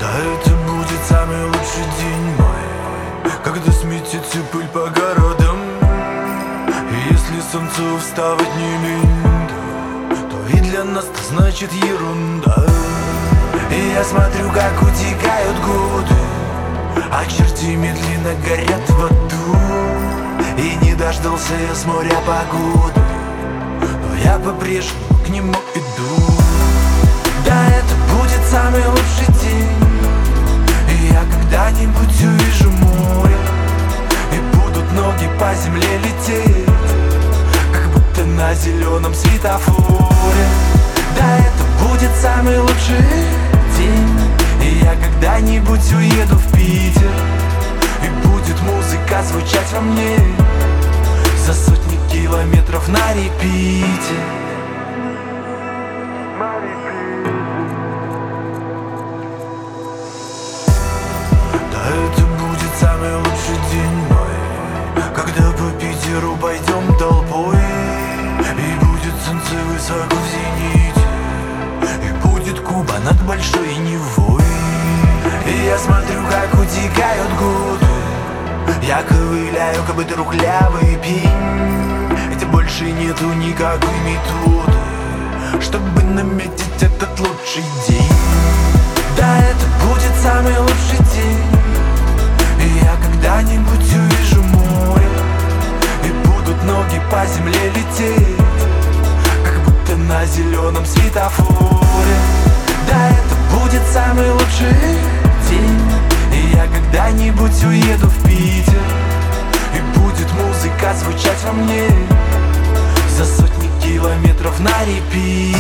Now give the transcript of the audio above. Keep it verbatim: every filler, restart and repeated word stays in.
Да это будет самый лучший день мой, когда сметется пыль по городам. И если солнцу вставать не лень, то и для нас это значит ерунда. И я смотрю, как утекают годы, а черти медленно горят в аду. И не дождался я с моря погоды, но я по-прежнему к нему иду. Да это будет самый лучший день, и я когда-нибудь увижу море, и будут ноги по земле лететь, как будто на зеленом светофоре. Да это будет самый лучший день, и я когда-нибудь уеду в Питер, и будет музыка звучать во мне за сотни километров на репите. Да это будет самый лучший день мой, когда по Питеру пойдем толпой, и будет солнце высоко в зените, и будет Куба над большой Невой. И я смотрю, как утекают годы, я ковыляю, как бы трухлявый пень, ведь больше нету никакой методы, чтобы наметить этот лучший день. Да это будет самый лучший день, и я когда-нибудь увижу море, и будут ноги по земле лететь, как будто на зеленом светофоре. Да это будет самый лучший день, и я когда-нибудь уеду в Питер, и будет музыка звучать во мне за сотни километров на репите.